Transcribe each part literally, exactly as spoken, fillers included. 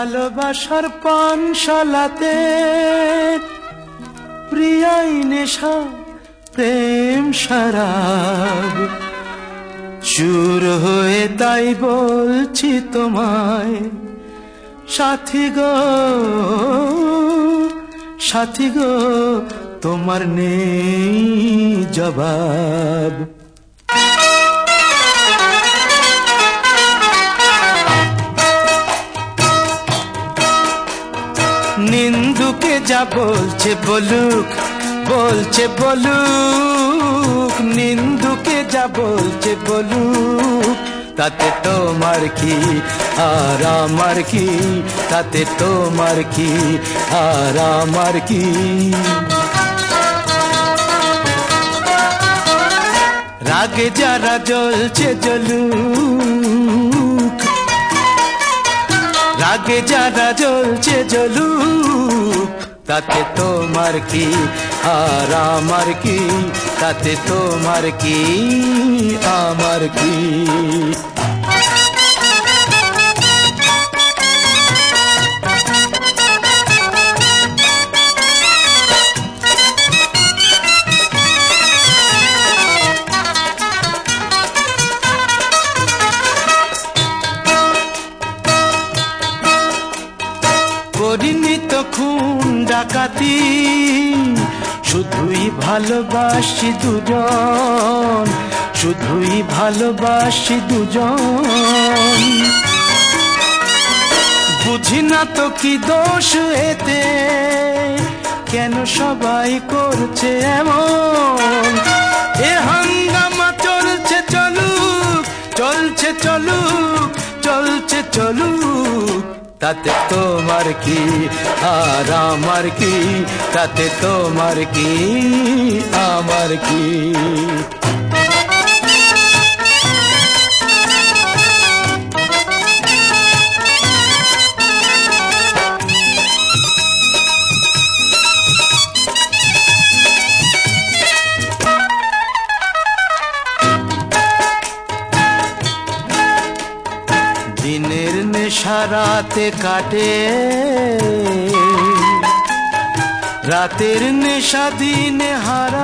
ভালোবাসার পানশালাতে প্রিয়াই নেশা প্রেম শরাব চুর হয়ে তাই বলছি তোমায় সাথী গো সাথী গো তোমার নেই জবাব। নিন্দুকে যা বলছে বলুক বলছে বলুক নিন্দুকে যা বলছে বলুক তাতে তোমার কি আর আমার কি তাতে তোমার কি আর আমার কি। রাগে যারা জ্বলছে জ্বলুক রাগে যারা জ্বলছে জ্বলুক তাতে তোমার কি আর আমার কি তাতে তোমার কি আমার কি। করিনি তো খুন ডাকাতি শুধুই ভালোবাসি দুজন শুধুই ভালোবাসি দুজন। বুঝি না তো কি দোষ এতে কেন সবাই করছে এমন। এ হাঙ্গামা চলছে চলুক চলছে চলুক চলছে চলুক তাতে তোমার কি আর আমার কি তাতে তোমার কি আমার কি। দিনের নেশা রাতে কাটে রাতের নেশা দিনে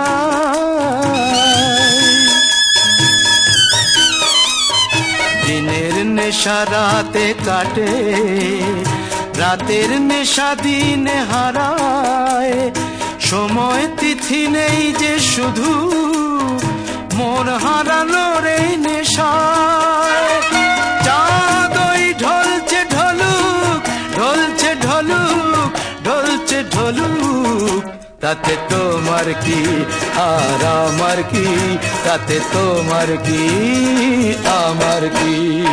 হারায়। দিনের নেশা রাতে কাটে রাতের নেশা দিনে হারায়। সময় তিথি নেই যে শুধু মন হারানোর এই নেশায়। চাঁদ ওই ঢলছে ঢলুক ঢলছে ঢলুক ঢলছে ঢলুক তাতে তোমার কি আর আমার কি তাতে তোমার কি আমার কি।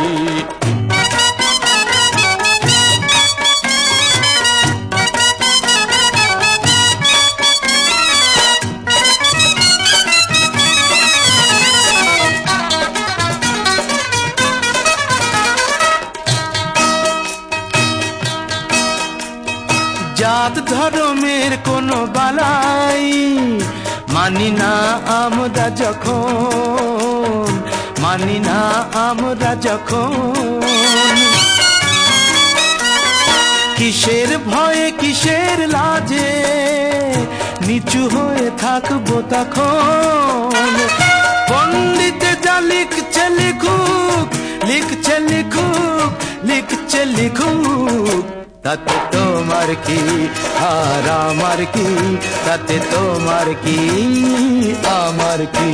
জাত ধর্মের কোনো বালাই মানি না আমরা যখন মানি না আমরা যখন। কিসের ভয়ে কিসের লাজে নিচু হয়ে থাকবো তখন। পণ্ডিতে যা লিখছে লিখুক লিখছে লিখুক লিখছে লিখুক তাতে তোমার কি আর আমার কি তাতে তোমার কি আমার কি।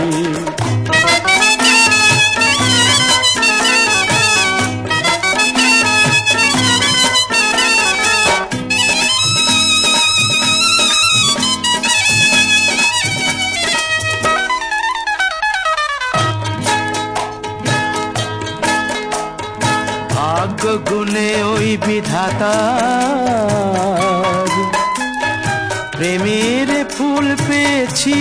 ভাগ্য গুণে ওই বিধাতার প্রেমের ফুল পেয়েছি।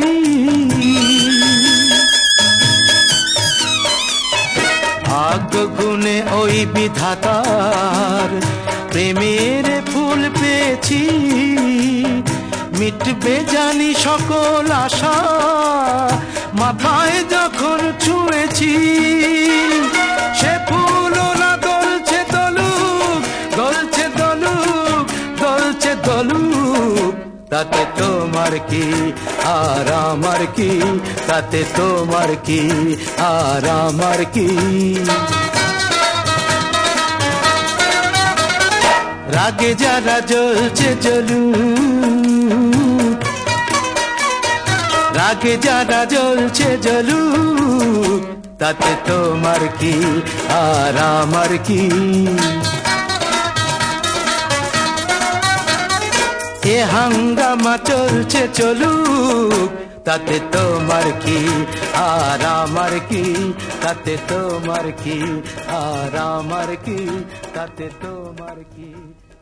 ভাগ্য গুণে ওই বিধাতার প্রেমের ফুল পেয়েছি। মিটবে জানি সকল আশা মাথায় যখন ছুঁয়েছি। সে ফুল না দলছে দলুক তাতে তোমার কি আর আমার কি, তাতে তোমার কি আর আমার কি। রাগে যারা জ্বলছে জ্বলুক, রাগে যারা জ্বলছে জ্বলুক, তাতে তোমার কি আর আমার কি। এ হাঙ্গামা চলছে চলুক, তাতে তোমার কি আর আমার কি, তাতে তোমার কি আর আমার কি, তাতে তোমার কি।